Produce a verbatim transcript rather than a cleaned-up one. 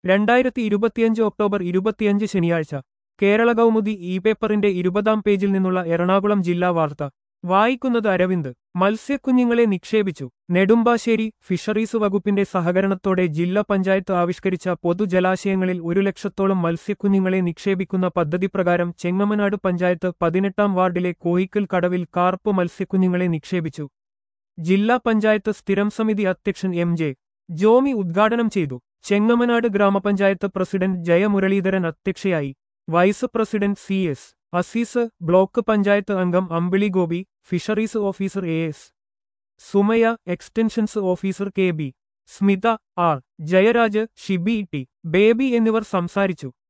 രണ്ടായിരത്തി ഇരുപത്തിയഞ്ച് ഒക്ടോബർ ഇരുപത്തിയഞ്ച് ശനിയാഴ്ച കേരള കൗമുദി ഇ പേപ്പറിന്റെ ഇരുപതാം പേജിൽ നിന്നുള്ള എറണാകുളം ജില്ലാ വാർത്ത വായിക്കുന്നത് അരവിന്ദ്. മത്സ്യക്കുഞ്ഞുങ്ങളെ നിക്ഷേപിച്ചു. നെടുമ്പാശ്ശേരി. ഫിഷറീസ് വകുപ്പിന്റെ സഹകരണത്തോടെ ജില്ലാ പഞ്ചായത്ത് ആവിഷ്കരിച്ച പൊതുജലാശയങ്ങളിൽ ഒരു ലക്ഷത്തോളം മത്സ്യക്കുഞ്ഞുങ്ങളെ നിക്ഷേപിക്കുന്ന പദ്ധതിപ്രകാരം ചെങ്ങമനാട് പഞ്ചായത്ത് പതിനെട്ടാം വാർഡിലെ കോയിക്കൽ കടവിൽ കാർപ്പ് മത്സ്യക്കുഞ്ഞുങ്ങളെ നിക്ഷേപിച്ചു. ജില്ലാ പഞ്ചായത്ത് സ്ഥിരം സമിതി അധ്യക്ഷൻ എം ജെ ജോമി ഉദ്ഘാടനം ചെയ്തു. ചെങ്ങമനാട് ഗ്രാമപഞ്ചായത്ത് പ്രസിഡന്റ് ജയമുരളീധരൻ അധ്യക്ഷയായി. Vice president C S Azeez, block panchayat അംഗം Ambili Gopi, fisheries officer A S Sumaya, extensions officer K B Smitha, R Jayaraj, Shibi T Baby എന്നിവർ സംസാരിച്ചു.